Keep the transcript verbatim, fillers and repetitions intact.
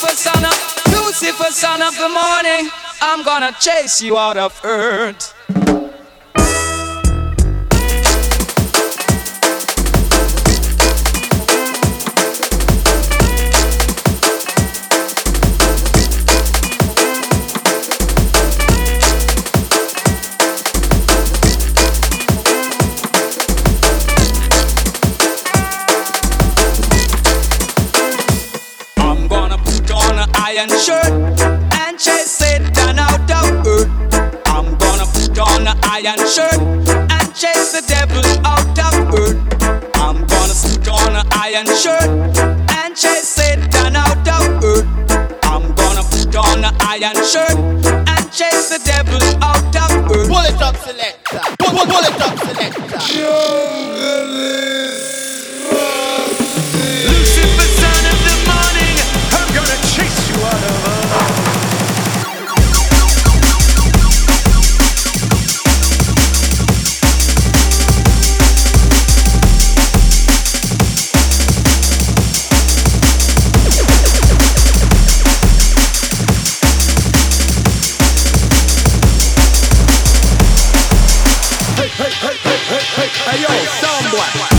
Lucifer, son of, Lucifer, son of the morning, I'm gonna chase you out of earth. Iron shirt and chase Satan out of earth. I'm gonna put on an iron shirt and chase the devil out of earth. I'm gonna put on an iron shirt and chase Satan out of earth. I'm gonna put on an iron shirt and chase the devil out of earth. Pull it up, selector. Pull, pull, pull it up, selector. Lucifer, son of the morning, I'm gonna chase you out of earth. Hey, hey, hey, hey, hey, hey, hey, yo, sound boy.